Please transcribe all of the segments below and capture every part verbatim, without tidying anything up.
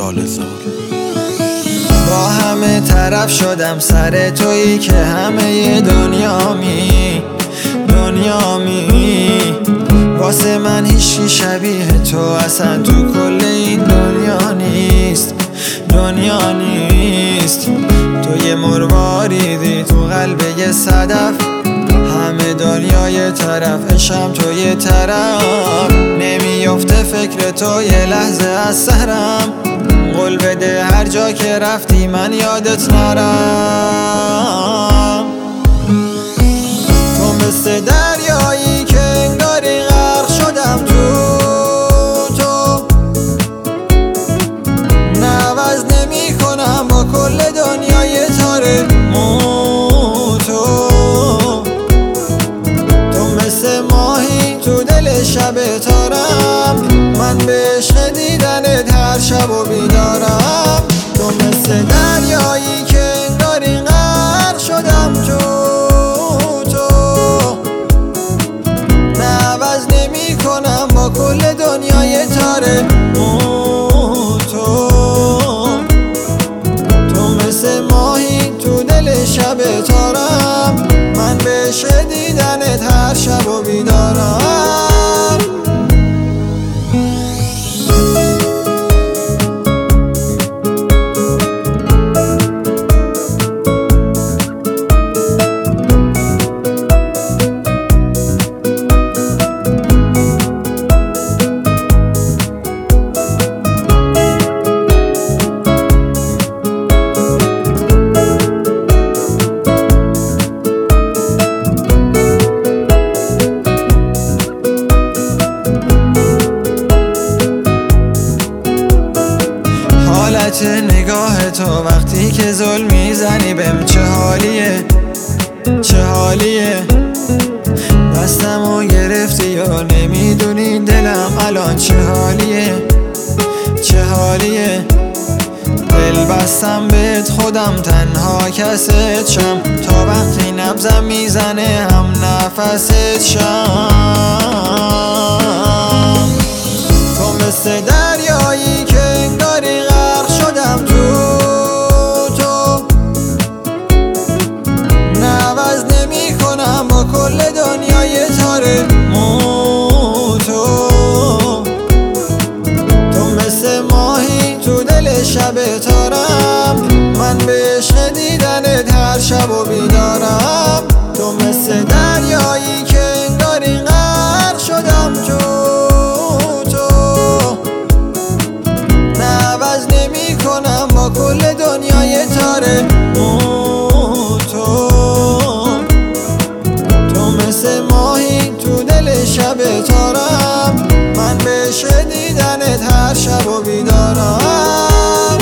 لال زار. با همه طرف شدم سر تویی که همه دنیامی دنیامی واسه من هیچی شبیه تو اصلا تو کل این دنیا نیست دنیا نیست. تو یه مرواریدی تو قلب یه صدف، همه دنیا یه طرف عشقم تو یه طرف. نمیفته فکر تو یه لحظه از سرم، قول بده هر جا که رفتی من یادت نرم. تو مثل دریایی که انگاری غرق شدم تو تو، نه عوض نمی کنم با کل دنیای تاره مو تو. تو مثل ماهی تو دل شب تارم، من به عشق دیدنت هر شب و بیدارم. تو مثل دریایی که انگاری غرق شدم تو تو، نه عوض نمی کنم با کل دنیای تاره مو تو. تو مثل ماهی تو دل شب تارم، من به عشق دیدنت هر شب و بیدارم. حالت نگاه تو وقتی که ظلم میزنی بهم چه حالیه چه حالیه. دستمو گرفتی و نمیدونی دلم الان چه حالیه چه حالیه. دل بستم بهت خودم تنها کست شم، تا وقتی نبضم میزنه هم نفست شم. تو مثل دریایی که انگاری غرق شدم تو تو، نه عوض نمی کنم با کل دنیای تاره مو تو. تو مثل ماهی تو دل شب تارم، من به عشق دیدنت هر شب و بیدارم. تو مثل دریایی که انگاری غرق شدم تو تو، نه عوض نمی کنم با کل دنیای تاره مو تو. تو مثل ماهی تو دل شب تارم، من به عشق دیدنت هر شب و بیدارم.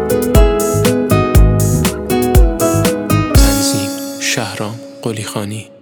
شهرام قلیخانی.